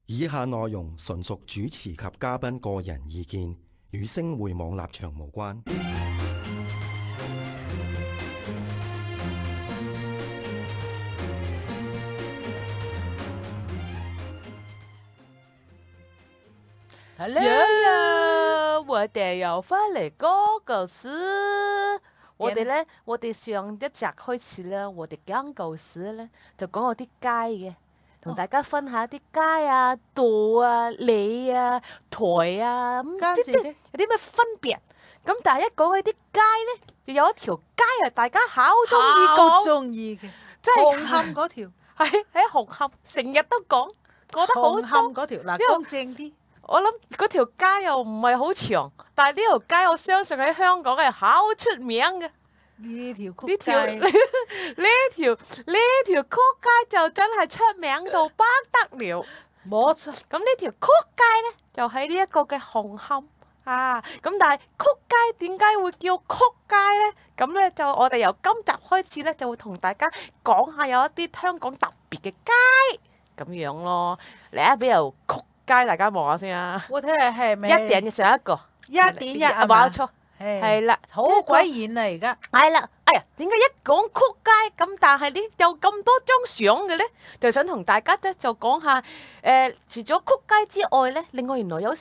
以下內容純屬主持及嘉賓個人意見，與星匯網立場無關。 Hello，我哋又翻嚟嗰個詩。我哋上一集開始咧，我哋講舊詩咧，就講我啲街嘅，同大家分下啲街啊、道啊、里啊、台啊，咁有啲咩分別？咁但係一講起啲街咧，就有一條街啊，大家好中意講， 好中意嘅， 即係紅磡嗰條， 喺紅磡成日都講，覺得好紅磡嗰條嗱，講正啲。 我諗嗰條街又唔係好長，但係呢條街我相信喺香港係好出名嘅。 呢條曲呢條街， 呢條曲街就真係出名到不得了。 冇錯。 咁呢條曲街咧就喺呢一個嘅紅磡啊。咁但係曲街點解會叫曲街咧？咁咧就我哋由今集開始咧就會同大家講下有一啲香港特別嘅街咁樣咯。嚟啊，俾由曲街大家望下先啊！ 我睇下係咪一點嘅上一個 1.1啊嘛？ 冇錯，係啦， 好鬼遠啊！而家係啦，哎呀，點解一講曲街咁，但係呢有咁多張相嘅咧？就想同大家咧就講下，除咗曲街之外咧，另外原來有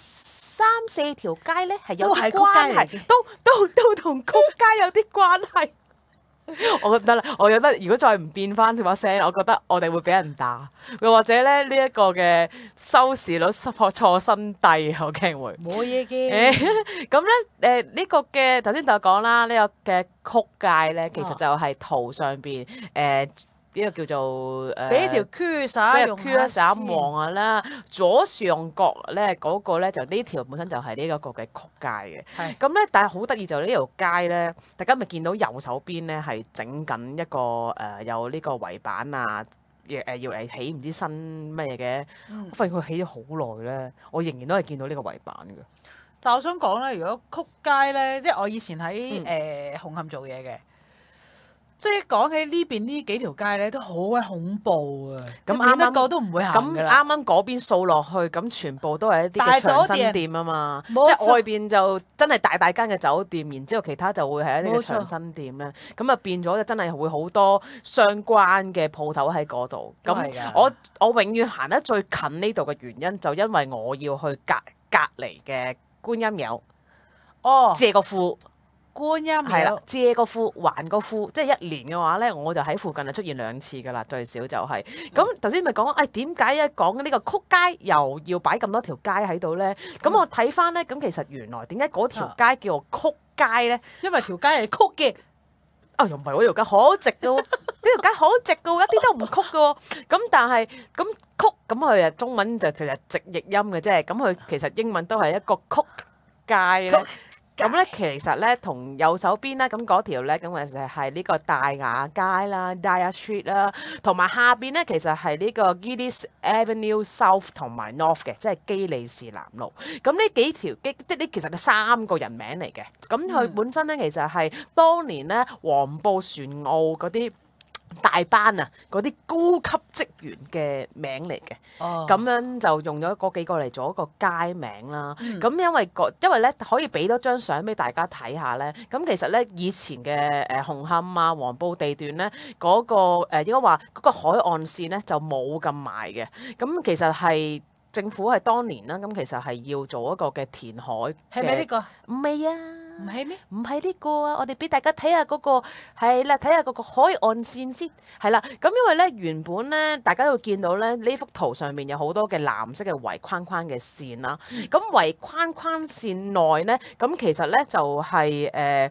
3、4條街咧係有啲關係，都同曲街有啲關係。我覺得如果再唔變翻把聲，我覺得我哋會俾人打，又或者咧呢一個嘅收視率錯新低，我驚會冇嘢嘅。 咁咧呢個嘅頭先就講啦，呢個嘅曲街咧，其實就係圖上邊呢個叫做俾條 cursor 用下先。 望下啦，左上角咧嗰個咧就呢條本身就係呢一個嘅曲街嘅。 係咁咧，但係好得意就呢條街咧，大家咪見到右手邊咧係整緊一個有呢個圍板啊，要嚟起唔知新咩嘅。我發現佢起咗好耐咧，我仍然都係見到呢個圍板嘅。 但我想講咧，如果曲街咧，即係我以前喺紅磡做嘢嘅。即係講起呢邊呢幾條街咧，都好鬼恐怖啊！咁啱一個都唔會行㗎啦。 咁啱嗰邊掃落去，咁全部都係一啲嘅長新店啊嘛，即係外邊就真係大間嘅酒店，然之後其他就會係一啲嘅長新店咧。咁啊變咗就真係會好多相關嘅鋪頭喺嗰度。咁我永遠行得最近呢度嘅原因，就因為我要去隔離嘅觀音廟，借個庫。觀音係啦，借個庫還個庫，即係1年嘅話咧，我就喺附近就出現2次㗎啦，最少就係。咁頭先咪講，點解講呢個曲街又要擺咁多條街喺度咧？咁我睇翻咧，咁其實原來點解嗰條街叫做曲街咧？ 因為條街係曲嘅。 又唔係喎，條街好直㗎喎，呢條街好直㗎喎，一啲都唔曲㗎喎。咁但係咁曲咁佢中文就成日直譯音嘅啫。咁佢其實英文都係一個曲街咧。咁咧，其實咧，同右手邊咧，咁嗰條咧，咁其實係呢個大雅街啦 ，Dyer Street 啦，同埋下邊咧，其實係呢個 Gillies Avenue South 同埋 North 嘅，即係基利士南路。咁呢幾條即係呢其實係3個人名嚟嘅。咁佢本身咧，其實係當年咧黃埔船澳嗰啲大班啊，嗰啲高級職員嘅名嚟嘅，咁樣就用咗嗰幾個嚟做一個街名啦。咁因為咧可以俾多張相俾大家睇下咧。咁其實咧以前嘅紅磡啊、黃埔地段咧嗰個應該話嗰個海岸線咧就冇咁埋嘅。咁其實係政府係當年啦，咁其實係要做一個嘅填海。 係咪呢個？ 唔係啊。 唔係咩？ 唔係呢個啊！我哋俾大家睇下嗰個係啦，睇下嗰個海岸線先係啦。咁因為咧原本咧，大家會見到咧呢幅圖上面有好多嘅藍色嘅圍框框嘅線啦。咁圍框框線內咧，咁其實咧就係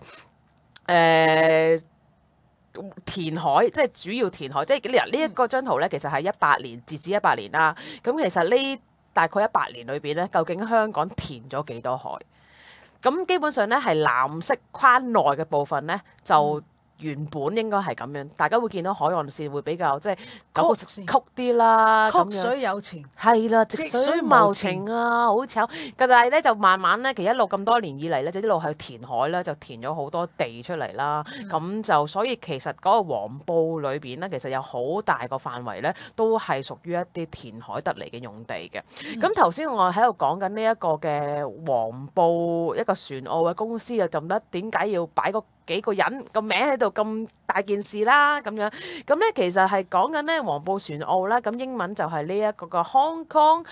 填海，即係主要填海。即係呢一個張圖咧，其實係18年截至18年啦。咁其實呢大概18年裏邊咧，究竟香港填咗幾多海？咁基本上咧係藍色框內嘅部分咧，就原本應該係咁樣，大家會見到海岸線會比較即係曲曲啲啦，咁曲樣水有情， 係啦，直直水水無無情啊，好醜。但係咧就慢慢咧，其實一路咁多年以嚟咧，就一路係填海啦，就填咗好多地出嚟啦。咁、就所以其實嗰個黃埔裏邊咧，其實有好大個範圍咧，都係屬於一啲填海得嚟嘅用地嘅。咁頭先我喺度講緊呢一個嘅黃埔一個船澳嘅公司啊，就唔得點解要擺個幾個人個名喺度咁大件事啦咁樣，咁咧其實係講緊咧黃埔船澳啦，咁英文就係呢一個個 Hong Kong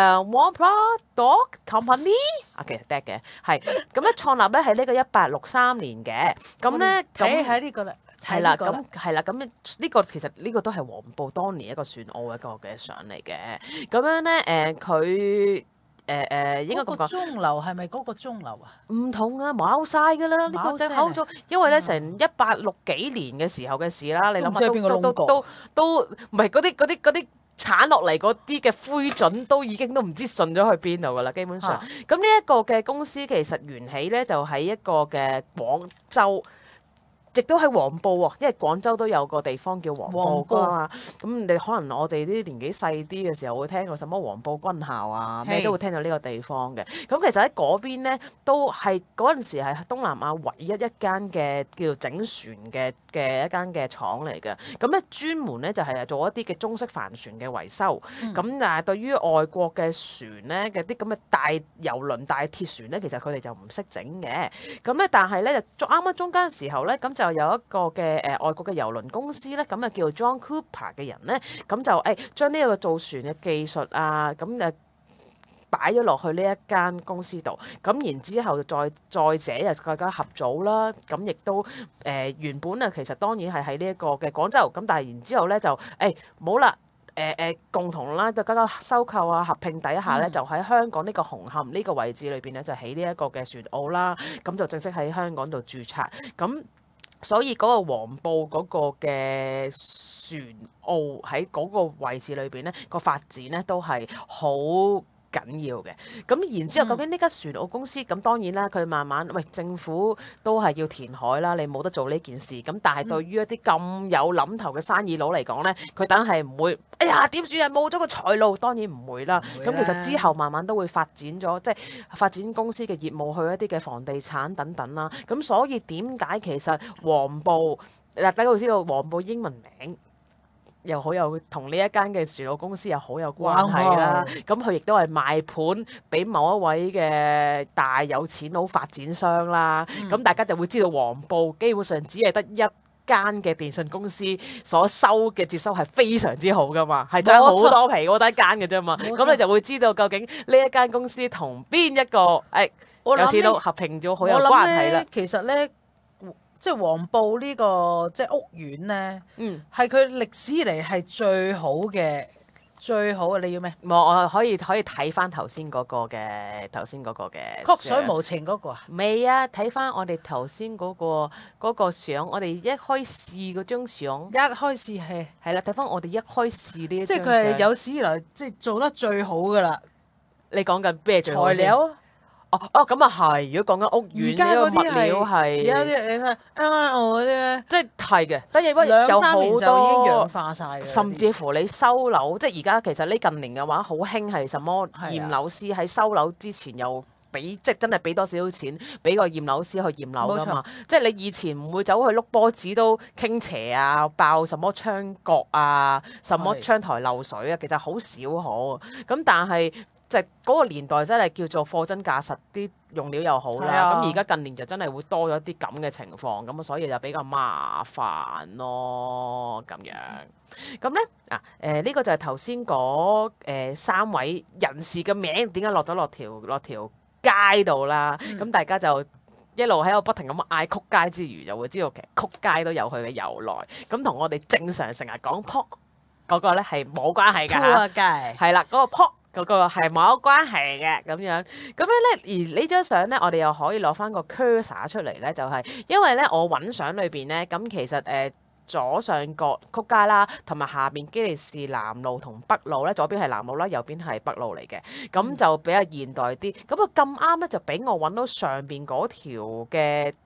Wharf Dock Company 啊，其實得嘅，係咁咧創立咧係呢個1863年嘅，咁咧睇喺呢個啦， 係啦，咁係啦，咁呢個其實呢個都係黃埔當年一個船澳一個嘅相嚟嘅，咁樣咧佢。應該咁講， 鐘樓係咪嗰個鐘樓啊？ 唔同啊，冇晒噶啦，呢個隻口咗，因為咧成1860幾年嘅時候嘅事啦，你諗下都唔係嗰啲鏟落嚟嗰啲嘅灰燼都已經都唔知順咗去邊度噶啦，基本上。咁呢一個嘅公司其實緣起咧就喺一個嘅廣州。亦都喺黃埔喎，因為廣州都有個地方叫黃埔啊嘛。咁你可能我哋啲年紀細啲嘅時候會聽過什麼黃埔軍校啊，咩都會聽到呢個地方嘅。咁其實喺嗰邊咧，都係嗰陣時係東南亞唯一一間嘅叫做整船嘅一間嘅廠嚟嘅。咁咧專門咧就係做一啲嘅中式帆船嘅維修。咁但係對於外國嘅船咧嘅啲咁嘅大郵輪、大鐵船咧，其實佢哋就唔識整嘅。咁咧但係咧就啱啱中間時候咧，咁就有一個嘅外國嘅郵輪公司咧，咁啊叫做 John Cooper 嘅人咧，咁就將呢一個造船嘅技術啊，咁擺咗落去呢一間公司度，咁然之後再者就大家合組啦，咁亦都原本啊其實當然係喺呢一個嘅廣州，咁但係然之後咧就冇啦。共同啦，就加加收購啊、合併底下咧，就喺香港呢個紅磡呢個位置裏邊咧，就起呢一個嘅船澳啦，咁就正式喺香港度註冊。咁所以嗰個黃埔嗰個嘅船澳喺嗰個位置裏邊咧，個發展咧都係好緊要嘅，咁然之後究竟呢間船澳公司咁當然啦，佢慢慢政府都係要填海啦，你冇得做呢件事。咁但係對於一啲咁有諗頭嘅生意佬嚟講咧，佢等係唔會，哎呀點算啊冇咗個財路，當然唔會啦。咁其實之後慢慢都會發展咗，即係發展公司嘅業務去一啲嘅房地產等等啦。咁所以點解其實黃埔大家會知道黃埔英文名？又好有同呢一間嘅船澳公司又好有關係啦，咁佢亦都係賣盤俾某一位嘅大有錢佬發展商啦，咁大家就會知道黃埔基本上只係得一間嘅電信公司所收嘅接收係非常之好噶嘛，係爭好多皮嗰得一間嘅啫嘛，咁你就會知道究竟呢一間公司同邊一個有錢佬合併咗好有關係啦。 其實咧。即係黃埔呢個即係屋苑咧，係佢歷史以嚟係最好嘅，你要咩？ 我可以睇翻頭先嗰個嘅曲水無情嗰個啊？ 未啊，睇翻我哋頭先嗰個相，我哋一開始嗰張相， 一開始係啦，睇翻我哋一開始呢一張相， 即係佢係有史以來即係做得最好噶啦。 你講緊咩最好材料？ 咁啊係，如果講緊屋苑呢個物料係， 而家啲你睇啱啱我嗰啲咧， 即係嘅，但係 2-3年就已經氧化晒， 甚至乎你收樓，即係而家其實呢近年嘅話好興係什麼驗樓師喺收樓之前又俾即係真係俾多少錢俾個驗樓師去驗樓㗎嘛？即係你以前唔會走去碌波子都傾斜啊，爆什麼窗角啊，什麼窗台漏水啊，其實好少可咁，但係。就嗰個年代真係叫做貨真價實，啲用料又好啦。咁而家近年就真係會多咗啲咁嘅情況，咁所以就比較麻煩咯咁樣。咁咧呢個就係頭先嗰3位人士嘅名點解落咗落條街度啦？咁大家就一路喺度不停咁嗌曲街之餘，就會知道其實曲街都有佢嘅由來。咁同我哋正常成日講撲嗰個咧係冇關係㗎嚇，係啦嗰個撲。嗰個係冇關係嘅咁樣咧，而呢張相咧，我哋又可以攞翻個 cursor 出嚟咧，就係因為咧，我揾相裏邊咧，咁其實左上角曲街啦，同埋下邊基利士南路同北路咧，左邊係南路啦，右邊係北路嚟嘅，咁就比較現代啲。咁啊咁啱咧，就俾我揾到上邊嗰條嘅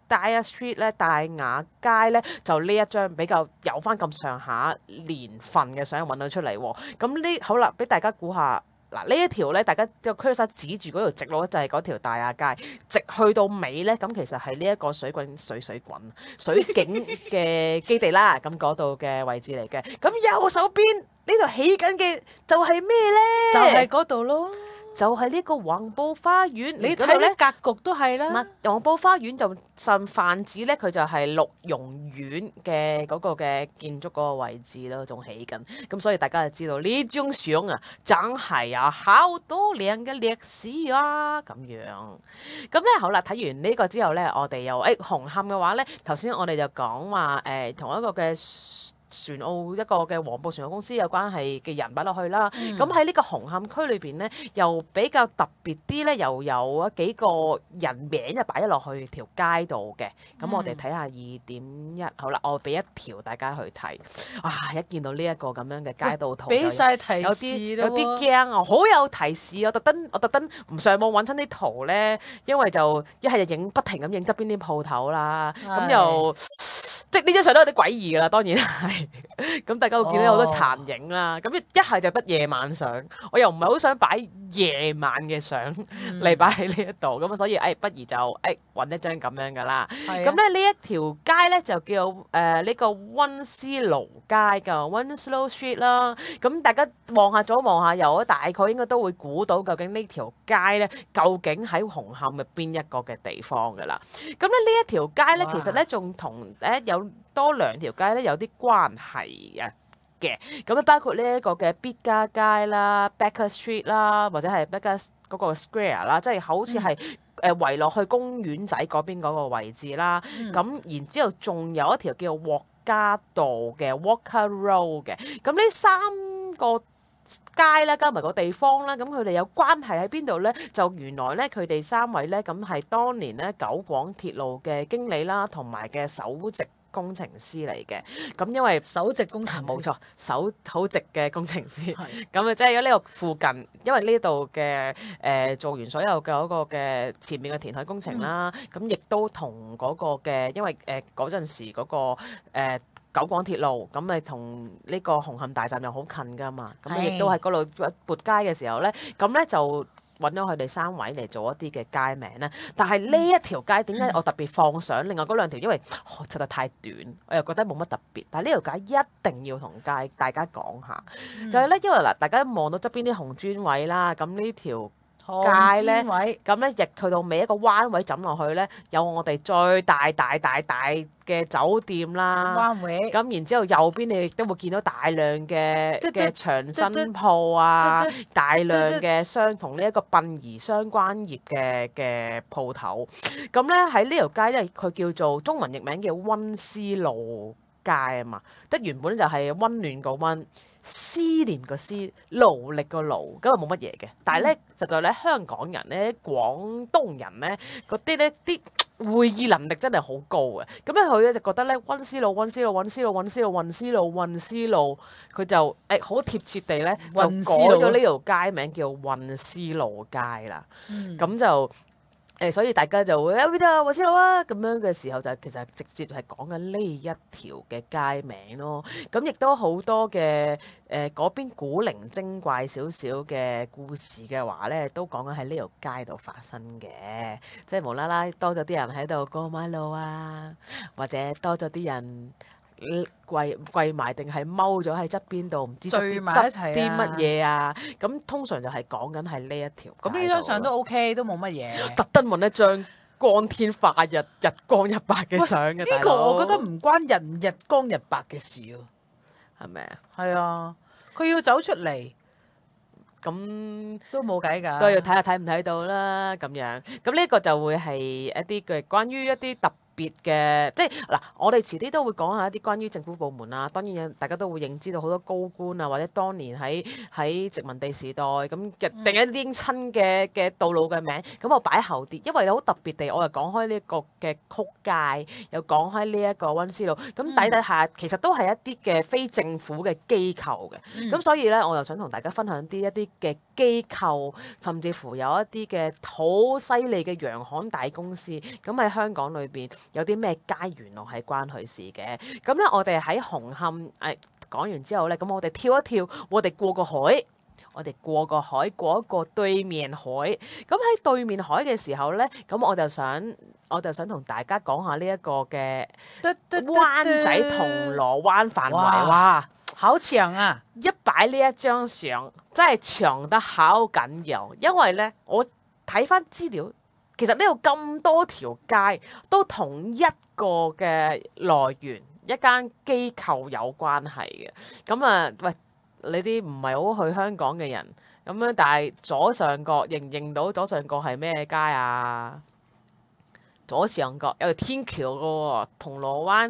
Dyer Street 咧，大雅街咧，就呢一張比較有翻咁上下年份嘅相揾到出嚟喎。咁呢好啦，俾大家估下。嗱呢一條咧，大家個 cursor 指住嗰條直路就係嗰條大亞街，直去到尾咧，咁其實係呢一個水景嘅基地啦，咁嗰度嘅位置嚟嘅。咁右手邊呢度起緊嘅就係咩咧？ 就係嗰度咯。 就係呢個黃埔花園， 你睇啲格局都係啦。 黃埔花園就泛指咧，佢就係鹿茸苑嘅嗰個嘅建築嗰個位置咯，仲起緊。咁所以大家就知道呢張相啊，真係有好多年嘅歷史啊咁樣。咁咧好啦，睇完呢個之後咧，我哋又紅磡嘅話咧，頭先我哋就講話同一個嘅船澳一個嘅黃埔船澳公司有關係嘅人擺落去啦，咁喺呢個紅磡區裏邊咧，又比較特別啲咧，又有幾個人名就擺咗落去條街度嘅。咁我哋睇下2.1，好啦，我俾一條大家去睇。啊，一見到呢一個咁樣嘅街道圖， 俾晒提有示啲驚啊，好有提示。我特登唔上網揾親啲圖咧，因為就一係就不停咁影側邊啲鋪頭啦，咁又。即係呢張相都有啲詭異㗎啦，當然係。咁大家會見到有好多殘影啦。咁一係就得夜晚相，我又唔係好想擺夜晚嘅相嚟擺喺呢一度。咁所以不如就揾一張咁樣㗎啦。咁咧呢一條街咧就叫呢個溫思勞街㗎，Winslow Street 啦。咁大家望下左望下右，大概應該都會估到究竟呢條街咧究竟喺紅磡嘅邊一個嘅地方㗎啦。咁咧呢一條街咧其實咧仲同有多兩條街咧有啲關係嘅，咁咧包括呢一個嘅必嘉街啦、Baker Street 啦，或者係 Baker 嗰個 Square 啦，即係好似係圍落去公園仔嗰邊嗰個位置啦。咁然之後仲有一條叫獲嘉道嘅 Walker Road 嘅，咁呢三個街啦，加埋個地方啦，咁佢哋有關係喺邊度咧？就原來咧，佢哋三位咧，咁係當年咧九廣鐵路嘅經理啦，同埋嘅首席工程師嚟嘅。咁因為首席工程師冇錯，好直嘅工程師。咁啊，即係喺呢個附近，因為呢度嘅做完所有嘅嗰個嘅前面嘅填海工程啦，咁亦都同嗰個嘅，因為嗰陣時嗰個九廣鐵路咁咪同呢個紅磡大站又好近噶嘛，咁亦都喺嗰度撥街嘅時候咧，咁咧就揾咗佢哋三位嚟做一啲嘅街名咧。但係呢一條街點解我特別放上？另外嗰兩條因為實在太短，我又覺得冇乜特別。但係呢條街一定要同大家講下，就係咧，因為嗱，大家望到側邊啲紅磚位啦，咁呢條街咧，咁咧亦去到尾一個彎位枕落去咧，有我哋最大嘅酒店啦， 彎位。 咁然之後右邊你亦都會見到大量嘅長新鋪啊，大量嘅同呢一個殯儀相關業嘅鋪頭。咁咧喺呢條街咧，佢叫做中文譯名叫溫思勞街啊嘛，即原本就係溫暖個溫，思念個思，勞力個勞，咁啊冇乜嘢嘅。但係咧，實在咧香港人咧、廣東人咧嗰啲咧啲會議能力真係好高嘅。咁咧佢咧就覺得咧溫思勞，佢就好貼切地咧就改咗呢條街名叫溫思勞街啦。咁就所以大家就會邊度溫思勞啊咁樣嘅時候，就其實直接係講緊呢一條嘅街名咯。咁亦都好多嘅嗰邊古靈精怪少少嘅故事嘅話咧，都講緊喺呢條街度發生嘅，即係無啦啦多咗啲人喺度過馬路啊，或者多咗啲人跪埋定係踎咗喺側邊度，唔知聚埋一齊啲乜嘢啊？咁通常就係講緊係呢一條。 咁呢張相都 OK，都冇乜嘢。 特登揾一張光天化日、日光日白嘅相嘅。 呢個我覺得唔關人日光日白嘅事喎， 係咪啊？ 係啊，佢要走出嚟， 咁都冇計㗎， 都要睇下睇唔睇到啦。咁樣，咁呢個就會係一啲嘅關於一啲特別嘅，即係嗱，我哋遲啲都會講下一啲關於政府部門啊。當然大家都會認知到好多高官啊，或者當年喺殖民地時代咁定一啲親嘅道路嘅名，咁我擺後啲，因為好特別地，我又講開呢一個嘅曲街，又講開呢一個溫思勞，咁底下其實都係一啲嘅非政府嘅機構嘅，咁所以咧，我又想同大家分享一啲嘅機構，甚至乎有一啲嘅好犀利嘅洋行大公司，咁喺香港裏邊。 有啲咩街原來係關佢事嘅。咁咧，我哋喺紅磡講完之後咧，咁我哋跳一跳，我哋過個海。我哋過個海，過一個對面海。咁喺對面海嘅時候咧，咁我就想同大家講下呢一個嘅灣仔銅鑼灣範圍。哇！ 好長啊！ 一擺呢一張相，真係長得好緊要。因為咧，我睇翻資料，其實呢度咁多條街都同一個嘅來源，一間機構有關係嘅。咁啊，喂！你啲唔係好去香港嘅人咁樣，但係左上角認唔認到左上角係咩街啊？左上角有條天橋嘅喎，銅鑼灣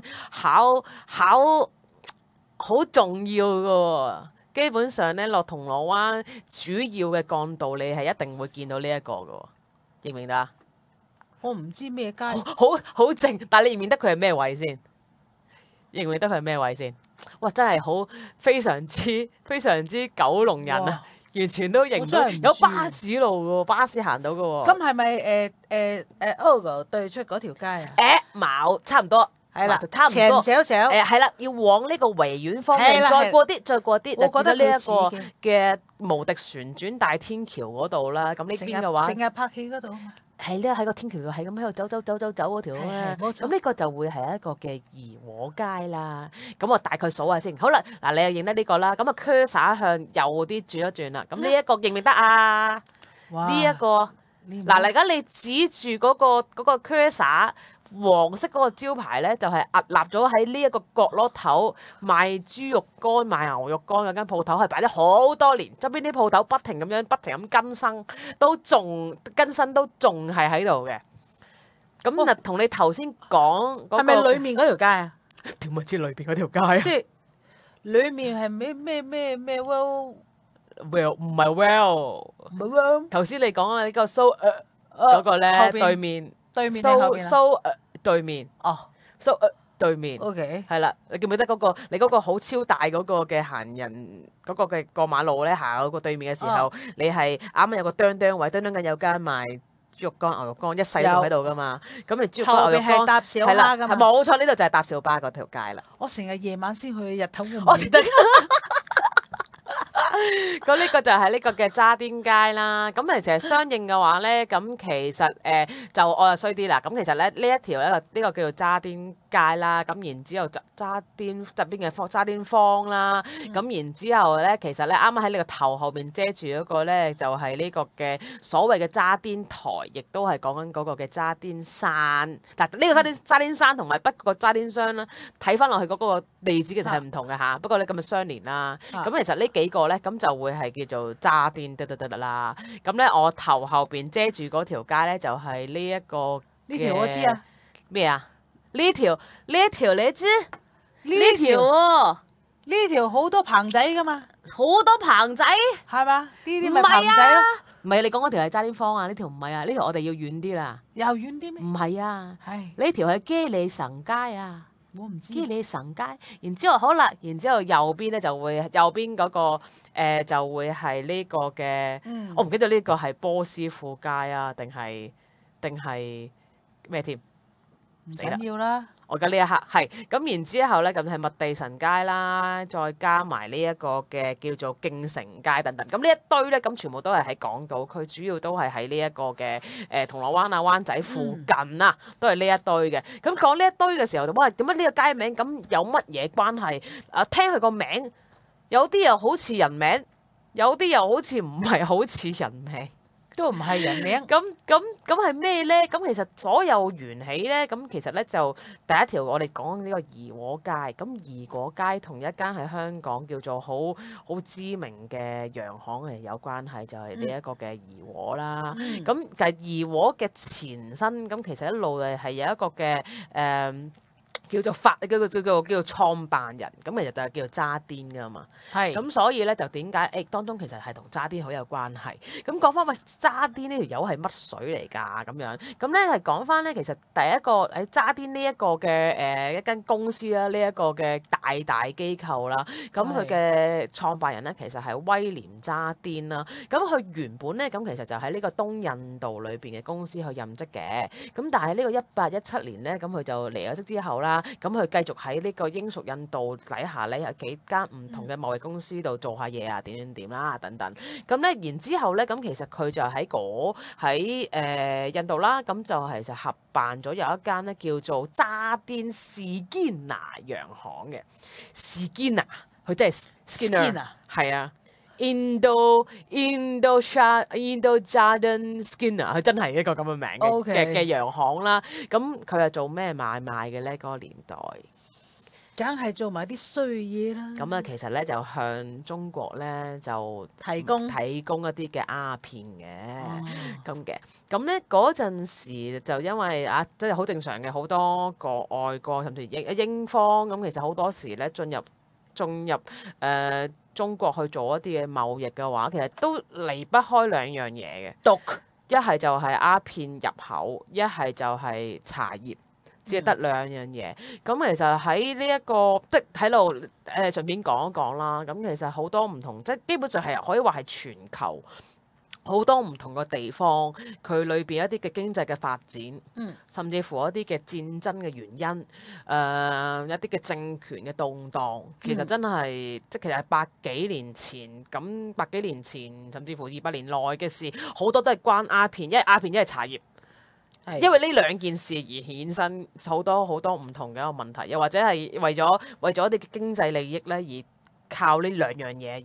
好重要嘅喎。基本上咧，落銅鑼灣主要嘅幹道，你係一定會見到呢一個嘅喎，認唔認得啊？ 我唔知咩街， 好正，但係你認唔認得佢係咩位先？認唔認得佢係咩位先？哇！真係好非常之九龍人啊，完全都認唔到。有巴士路嘅喎，巴士行到嘅喎。 咁係咪Ogo 對出嗰條街啊？ 冇，差唔多， 係啦， 就差唔多。 長少少。 係啦，要往呢個維園方面再過啲， 我覺得呢一個嘅無敵旋轉大天橋嗰度啦。咁呢邊嘅話， 成日拍戲嗰度。 係咧，喺個天橋度係咁喺度走嗰條咧，咁呢個就會係一個嘅怡和街啦。咁我大概數下先。好啦，嗱你又認得呢個啦。咁啊 cursor 向右啲轉一轉啦。咁呢一個認唔認得啊？呢一個嗱，而家你指住嗰個 cursor 黃色嗰個招牌咧，就係屹立咗喺呢一個角落頭賣豬肉乾、賣牛肉乾嗰間鋪頭，係擺咗好多年。側邊啲鋪頭不停咁更新，都仲係喺度嘅。咁啊，同你頭先講嗰個係咪裡面嗰條街啊？ 點會知裏邊嗰條街啊？ 即係裡面係咩 well 唔係 well。 唔係 well。 頭先你講嘅呢個 so 嗰個咧對面。 對面定後邊啊？ 對面哦對面 ，OK， 係啦，你記唔記得嗰個你嗰個好超大嗰個嘅行人嗰個嘅過馬路咧，行嗰個對面嘅時候，你係啱啱有個釘位，釘緊有間賣豬肉乾、牛肉乾，一世都喺度噶嘛。咁你豬肉乾、牛肉乾係搭小巴噶嘛？ 冇錯，呢度就係搭小巴嗰條街啦。 我成日夜晚先去，日頭我記得。咁呢個就係呢個嘅渣甸街啦。咁其實相應嘅話咧，咁其實就我又衰啲啦。咁其實咧呢一條咧呢個叫做渣甸街啦。咁然之後渣甸側邊嘅渣甸坊啦。咁然之後咧，其實咧啱啱喺呢個頭後邊遮住嗰個咧，就係呢個嘅所謂嘅渣甸台，亦都係講緊嗰個嘅渣甸山。嗱，呢個渣甸山同埋北角個渣甸商啦，睇翻落去嗰個地址其實係唔同嘅嚇。不過咧咁嘅相連啦。咁其實呢幾個咧。咁就會係叫做渣甸得啦。咁咧，我頭後邊遮住嗰條街咧，就係呢一個呢條我知啊。 咩啊？呢條你知？呢條喎， 呢條好多棚仔噶嘛， 好多棚仔係嘛？呢啲咪棚仔咯。 唔係你講嗰條係渣甸坊啊？呢條唔係啊，呢條我哋要遠啲啦。 又遠啲咩？ 唔係啊， 係呢條係基利臣街啊。 我唔知。 基利臣街，然之後好啦，然之後右邊咧就會右邊嗰個就會係呢個嘅，我唔記得呢個係波斯富街啊，定係咩添？ 唔緊要啦。 我而家呢一刻係咁，然之後咧咁係麥地臣街啦，再加埋呢一個嘅叫做敬誠街等等。咁呢一堆咧，咁全部都係喺港島區，主要都係喺呢一個嘅銅鑼灣啊、灣仔附近啊，都係呢一堆嘅。咁講呢一堆嘅時候，哇！點解呢個街名咁有乜嘢關係？啊，聽佢個名，有啲又好似人名，有啲又好似唔係好似人名。 都唔係人名。 咁係咩咧？咁其實所有緣起咧，咁其實咧就第一條我哋講呢個怡和街。咁怡和街同一間喺香港叫做好知名嘅洋行係有關係，就係呢一個嘅怡和啦。咁就係怡和嘅前身，咁其實一路係有一個嘅叫做創辦人，咁其實就係叫做渣甸噶嘛。 係咁所以咧就點解當中其實係同渣甸好有關係。咁講翻喂，渣甸呢條友係乜水嚟㗎咁樣？咁咧係講翻咧，其實第一個喺渣甸呢一個嘅一間公司啦，呢一個嘅大機構啦，咁佢嘅創辦人咧其實係威廉渣甸啦。咁佢原本咧咁其實就喺呢個東印度裏邊嘅公司去任職嘅。咁但係呢個1817年咧，咁佢就離咗職之後啦。咁佢繼續喺呢個英屬印度底下咧，有幾間唔同嘅貿易公司度做下嘢啊，點啦等等。咁咧，然之後咧，咁其實佢就喺印度啦，咁就係就合辦咗有一間咧叫做渣甸士堅拿洋行嘅士堅拿，佢真係 Skinner 係啊。Indo Jardin Skinner， 佢真係一個咁嘅名嘅洋行啦。咁佢係做咩買賣嘅咧？嗰個年代， 梗係做埋啲衰嘢啦。 咁啊，其實咧就向中國咧就提供一啲嘅鴉片嘅咁嘅。咁咧嗰陣時就因為即係好正常嘅，好多個外國甚至英方咁，其實好多時咧進入中國去做一啲嘅貿易嘅話，其實都離不開兩樣嘢嘅。一係就係鴉片入口，一係就係茶葉，只係得兩樣嘢。咁其實喺呢一個即係喺度順便講一講啦。咁其實好多唔同，即係基本上係可以話係全球。好多唔同嘅地方，佢裏邊一啲嘅經濟嘅發展，甚至乎一啲嘅戰爭嘅原因，一啲嘅政權嘅動盪，其實真係即係其實係百幾年前，甚至乎200年內嘅事，好多都係關鴉片，一係鴉片，一係茶葉。因為呢兩件事而衍生好多唔同嘅一個問題，又或者係為咗一啲嘅經濟利益咧，而靠呢兩樣嘢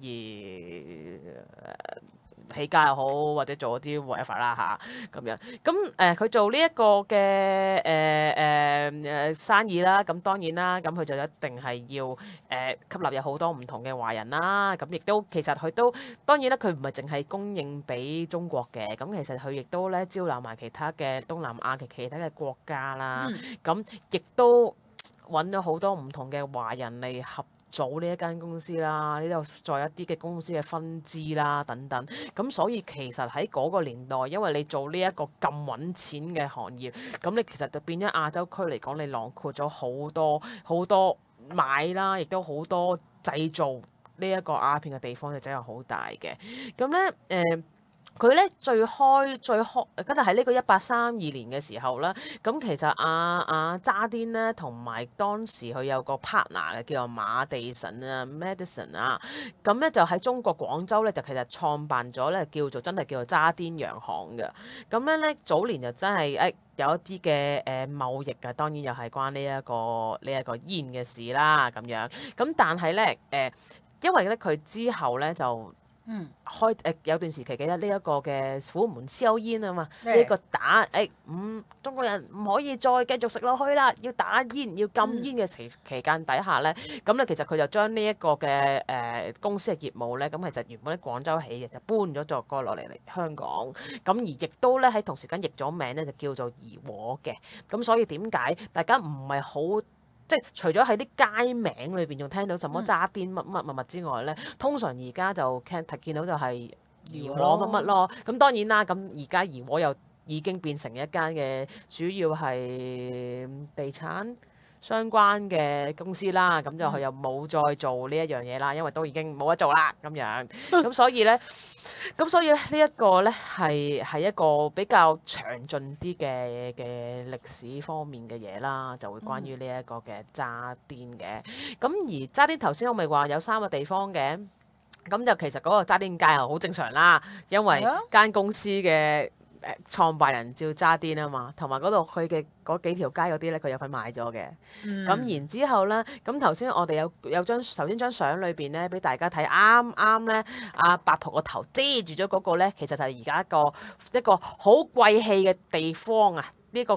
而起家又好，或者做啲 whatever 啦嚇咁樣。咁佢做呢一個嘅生意啦，咁當然啦，咁佢就一定係要吸納有好多唔同嘅華人啦。咁亦都其實佢都當然啦，佢唔係淨係供應俾中國嘅，咁其實佢亦都咧招攬埋其他嘅東南亞嘅其他嘅國家啦。咁亦都揾咗好多唔同嘅華人嚟合組呢一間公司啦，呢度再一啲嘅公司嘅分支啦等等，咁所以其實喺嗰個年代，因為你做呢一個咁揾錢嘅行業，咁你其實就變咗亞洲區嚟講，你囊括咗好多買啦，亦都好多製造呢一個鴉片嘅地方，就真係好大嘅。咁咧佢咧最開，咁就喺呢個1832年嘅時候啦。咁其實渣甸咧，同埋當時佢有個 partner 嘅叫做馬地臣啊 Madison 啊，咁咧就喺中國廣州咧就其實創辦咗咧真係叫做渣甸洋行嘅。咁樣咧早年就真係有一啲嘅貿易啊，當然又係關呢一個煙嘅事啦咁樣。咁但係咧因為咧佢之後咧就有段時期記得呢一個嘅虎門銷煙啊嘛，呢個打中國人唔可以再繼續食落去啦，要打煙要禁煙嘅期間底下咧，咁咧其實佢就將呢一個嘅公司嘅業務咧，咁其實原本喺廣州起嘅，就搬咗過落嚟香港，咁而亦都咧喺同時間譯咗名咧，就叫做怡和嘅。咁所以點解大家唔係好？即係除咗喺啲街名裏邊仲聽到什麼渣甸乜之外咧，通常而家就見到就係怡和乜咯。咁當然啦，咁而家怡和又已經變成一間嘅主要係地產相關嘅公司啦。咁就佢又冇再做呢一樣嘢啦，因為都已經冇得做啦咁樣。咁所以咧呢一個咧係一個比較詳盡啲嘅歷史方面嘅嘢啦，就會關於呢一個嘅渣甸嘅。咁而渣甸頭先我咪話有3個地方嘅，咁就其實嗰個渣甸街係好正常啦，因為間公司嘅創辦人叫渣甸啊嘛，同埋嗰度佢嘅嗰幾條街嗰啲咧，佢有份買咗嘅。咁然之後咧，咁頭先我哋有頭先張相裏邊咧，俾大家睇啱咧，阿八婆個頭遮住咗嗰個咧，其實就係而家一個好貴氣嘅地方啊！呢個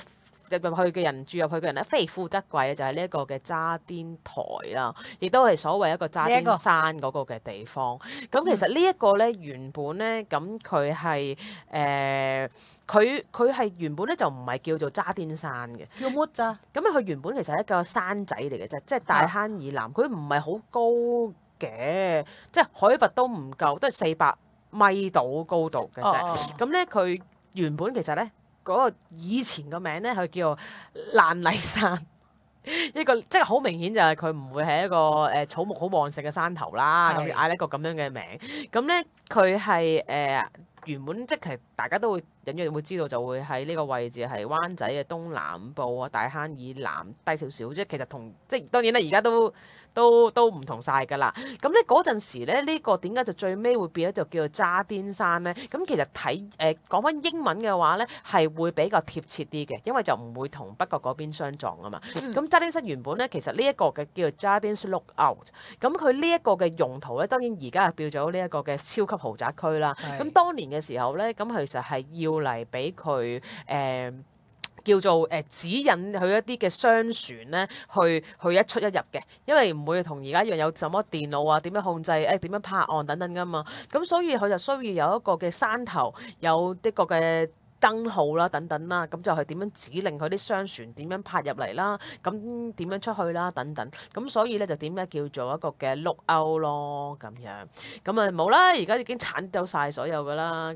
入去嘅人住入去嘅人咧，非富則貴就係呢一個嘅渣甸台啦，亦都係所謂一個渣甸山嗰個嘅地方。咁其實呢一個咧原本咧，咁佢係佢係原本咧就唔係叫做渣甸山嘅， 叫乜咋？ 咁佢原本其實係一個山仔嚟嘅啫，即係大坑以南，佢唔係好高嘅，即係海拔都唔夠，都係400米度高度嘅啫。咁咧佢原本其實咧嗰個以前個名咧，佢叫爛泥山。一個即係好明顯就係佢唔會係一個草木好旺盛嘅山頭啦，咁嗌一個咁樣嘅名。咁咧佢係原本即係大家都會隱約會知道，就會喺呢個位置係灣仔嘅東南部啊，大坑以南低少少，即係其實同即係當然啦，而家都唔同晒㗎啦。咁咧嗰陣時咧，呢個點解就最尾會變咗就叫做渣甸山咧？咁其實講翻英文嘅話咧，係會比較貼切啲嘅，因為就唔會同北角嗰邊相撞啊嘛。咁渣甸山原本咧，其實呢一個嘅叫做 Jardines Lookout，咁佢呢一個嘅用途咧，當然而家係變咗呢一個嘅超級豪宅區啦。咁當年嘅時候咧，咁其實係要嚟俾佢叫做指引佢一啲嘅商船咧，去一出一入嘅，因為唔會同而家一樣有什麼電腦啊，點樣控制點樣拍岸等等噶嘛。咁所以佢就需要有一個嘅山頭，有一個嘅燈號啦，等等啦，咁就係點樣指令佢啲商船點樣泊入嚟啦，咁點樣出去啦，等等。咁所以咧就點解叫做一個嘅 lookout 咯，咁樣。咁啊冇啦，而家已經剷走晒所有噶啦，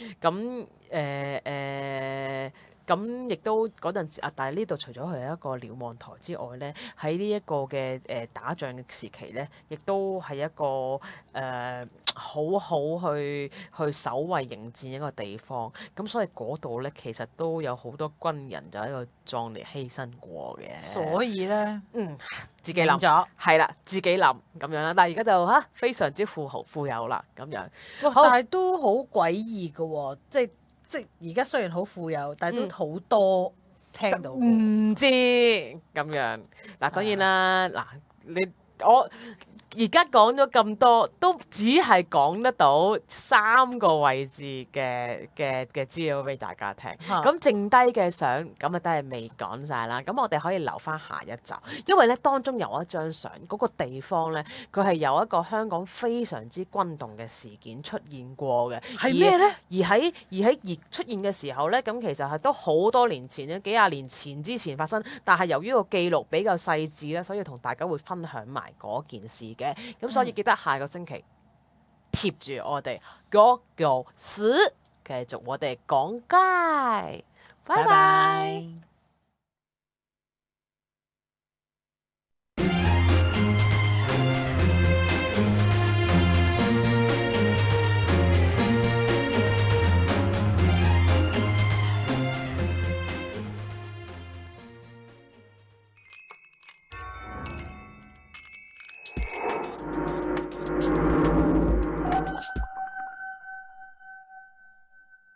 咁亦都嗰陣時啊，但係呢度除咗係一個瞭望台之外咧，喺呢一個嘅打仗嘅時期咧，亦都係一個好好去守衛迎戰一個地方。咁所以嗰度咧其實都有好多軍人就喺度壯烈犧牲過嘅。 所以咧， 自己諗咗，係啦，自己諗咁樣啦。但係而家就非常之富有啦，咁樣。 但係都好詭異嘅喎，即係而家雖然好富有，但係都好多聽到。 唔知咁樣嗱，當然啦，嗱我而家講咗咁多，都只係講得到3個位置嘅資料俾大家聽。咁剩低嘅相咁啊，都係未講晒啦。咁我哋可以留翻下一集，因為咧當中有一張相，嗰個地方咧，佢係有一個香港非常之轟動嘅事件出現過嘅。 係咩咧？ 而出現嘅時候咧，咁其實係都好多年前咧，幾廿年前之前發生。但係由於個記錄比較細緻咧，所以同大家會分享埋嗰件事嘅。咁所以記得下個星期貼住我哋嗰個事，繼續我哋講街，拜拜。